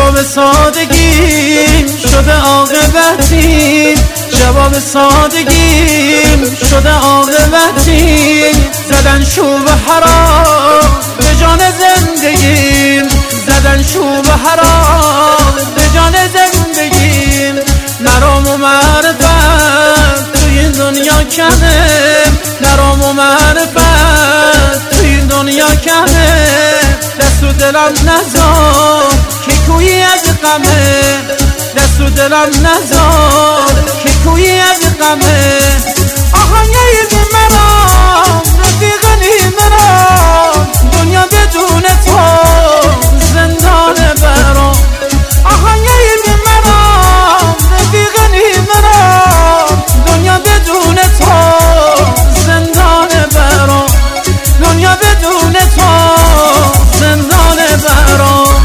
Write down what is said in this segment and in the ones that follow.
جواب سادگیم شده عاقبتی، جواب سادگیم شده عاقبتی. زدن شوب حرام به جان زندگیم، زدن شوب حرام به جان زندگیم. مرام و معرفت توی این دنیا کمه، مرام و معرفت توی این دنیا کمه. دست و دلم نزار که کویی از غمه، دست و دلم نزار که کویی از غمه. آهنگی بی مرام رفیق نی مرام، دنیا بدون تو زندان برام. آهنگی بی مرام رفیق نی مرام، دنیا بدون تو زندان برام، دنیا بدون تو زندان برام.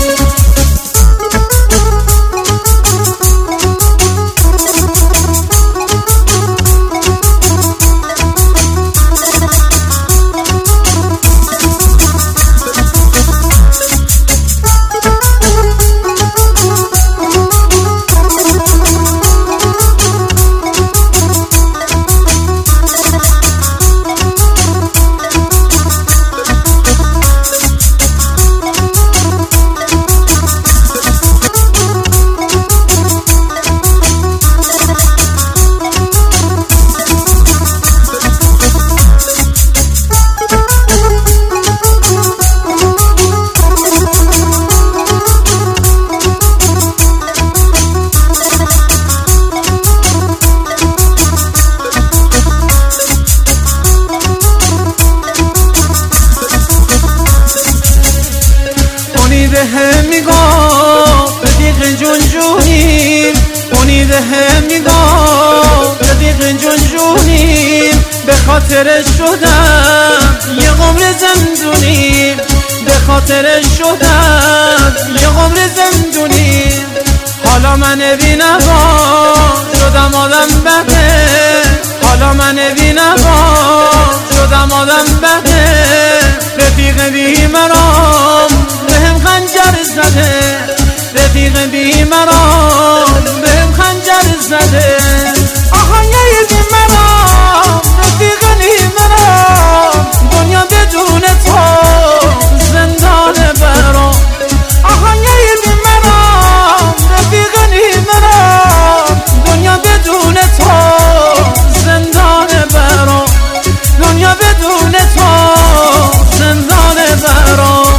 هم میگفت رفیق جونجونیم، امید هم میگفت رفیق جونجونیم. به خاطرش شدم یه عمر زندونیم، به خاطرش شدم یه عمر زندونیم. حالا من بی‌نوا شدم آدم بده، حالا من بی‌نوا شدم آدم بده. رفیق بی مرام بهم خنجر زده، رفیق بی مرام بهم خنجر زده. آهنگی بی مرام رفیق نی مرام، دنیا بدون تو زندان برام. آهنگی بی مرام رفیق نی مرام، دنیا بدون تو زندان برام، دنیا بدون تو زندان برام.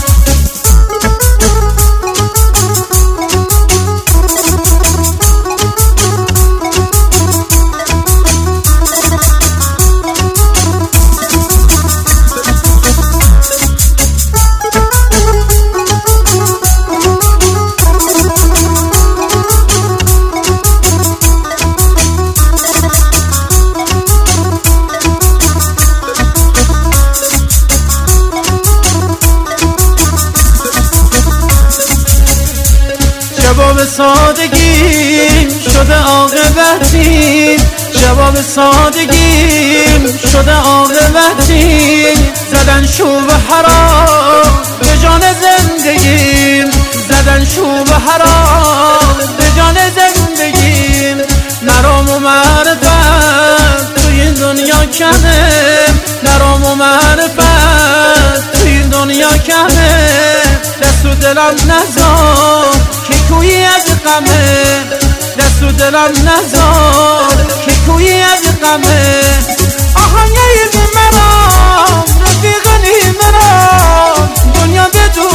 جواب سادگیم شده عاقبتی، جواب سادگیم شده عاقبتی. زدن شوب حرام به جان زندگیم، زدن شوب حرام به جان زندگیم. مرام و معرفت توی این دنیا کمه، مرام و معرفت توی این دنیا کمه. دست و دلم نزار که کویی از غمه، دست و دلم نزار که کویی از غمه. آهنگی بی مرام رفیق نی مرام، دنیا بدون